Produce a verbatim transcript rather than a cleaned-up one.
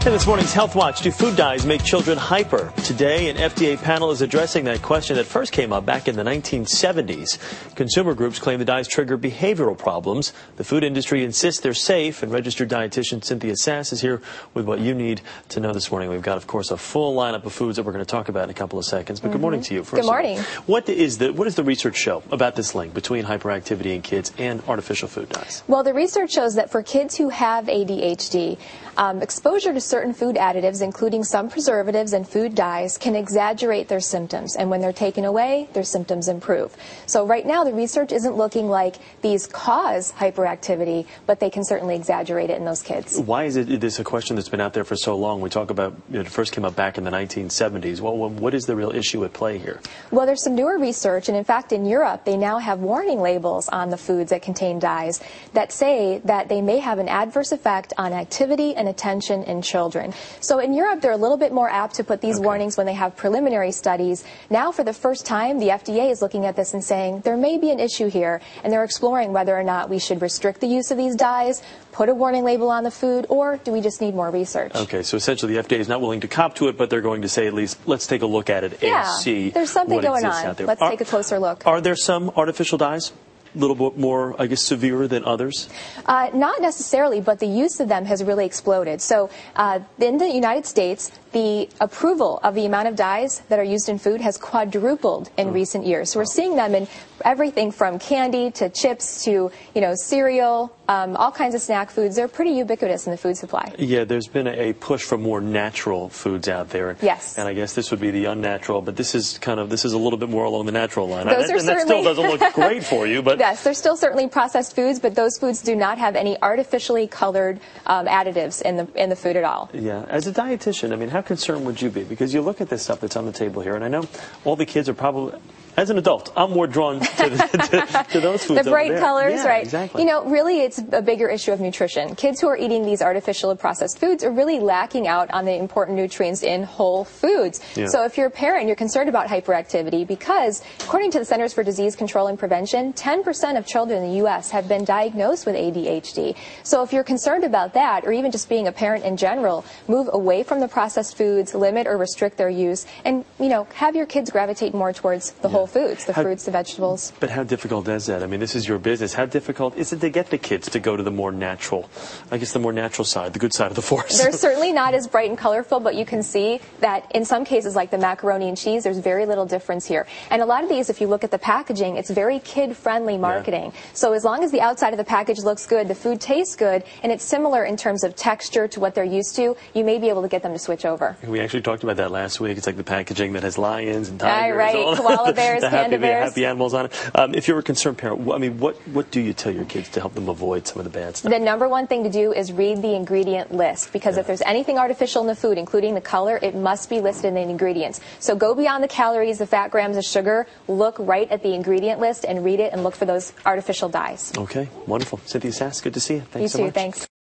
In this morning's Health Watch, do food dyes make children hyper? Today, an F D A panel is addressing that question that first came up back in the nineteen seventies. Consumer groups claim the dyes trigger behavioral problems. The food industry insists they're safe, and registered dietitian Cynthia Sass is here with what you need to know this morning. We've got, of course, a full lineup of foods that we're going to talk about in a couple of seconds. But mm-hmm. Good morning to you. First good morning. What is the what does the research show about this link between hyperactivity in kids and artificial food dyes? Well, the research shows that for kids who have A D H D, um, exposure to certain food additives, including some preservatives and food dyes, can exaggerate their symptoms. And when they're taken away, their symptoms improve. So right now, the research isn't looking like these cause hyperactivity, but they can certainly exaggerate it in those kids. Why is it this a question that's been out there for so long? We talk about, you know, it first came up back in the nineteen seventies. Well, what is the real issue at play here? Well, there's some newer research, and in fact, in Europe, they now have warning labels on the foods that contain dyes that say that they may have an adverse effect on activity and attention in children. So in Europe, they're a little bit more apt to put these okay. warnings when they have preliminary studies. Now, for the first time, the F D A is looking at this and saying there may be an issue here, and they're exploring whether or not we should restrict the use of these dyes, put a warning label on the food, or do we just need more research? Okay, so essentially the F D A is not willing to cop to it, but they're going to say at least, let's take a look at it yeah, and see there's something what going exists on. out there. Let's are, take a closer look. Are there some artificial dyes? A little bit more, I guess, severe than others? Uh, not necessarily, but the use of them has really exploded. So uh, in the United States, the approval of the amount of dyes that are used in food has quadrupled in oh. recent years. So we're seeing them in everything from candy to chips to, you know, cereal, um, all kinds of snack foods. They're pretty ubiquitous in the food supply. Yeah, there's been a push for more natural foods out there. Yes. And I guess this would be the unnatural, but this is kind of, this is a little bit more along the natural line. Those and, are and that still doesn't look great for you, but... Yes, they're still certainly processed foods, but those foods do not have any artificially colored um, additives in the in the food at all. Yeah. As a dietitian, I mean, how concerned would you be? Because you look at this stuff that's on the table here, and I know all the kids are probably... As an adult, I'm more drawn to, the, to, to those foods. The bright over there. colors, yeah, right? Exactly. You know, really, it's a bigger issue of nutrition. Kids who are eating these artificial or processed foods are really lacking out on the important nutrients in whole foods. Yeah. So if you're a parent, you're concerned about hyperactivity because, according to the Centers for Disease Control and Prevention, ten percent of children in the U S have been diagnosed with A D H D. So if you're concerned about that, or even just being a parent in general, move away from the processed foods, limit or restrict their use, and, you know, have your kids gravitate more towards the yeah. whole foods, the How, fruits, the vegetables. But how difficult is that? I mean, this is your business. How difficult is it to get the kids to go to the more natural, I guess the more natural side, the good side of the force? They're certainly not as bright and colorful, but you can see that in some cases, like the macaroni and cheese, there's very little difference here. And a lot of these, if you look at the packaging, it's very kid-friendly marketing. Yeah. So as long as the outside of the package looks good, the food tastes good, and it's similar in terms of texture to what they're used to, you may be able to get them to switch over. We actually talked about that last week. It's like the packaging that has lions and tigers. Uh, right, all koala bears, the panda happy, bears. Happy animals on it. Um, if you're a concerned parent, I mean, what, what do you tell your kids to help them avoid some of the bad stuff? The number one thing to do is read the ingredient list, because yeah. if there's anything artificial in the food, including the color, it must be listed in the ingredients. So go beyond the calories, the fat grams of sugar, look right at the ingredient list and read it and look for those artificial dyes. Okay, wonderful. Cynthia Sass, good to see you. Thanks you so too, much. Thanks.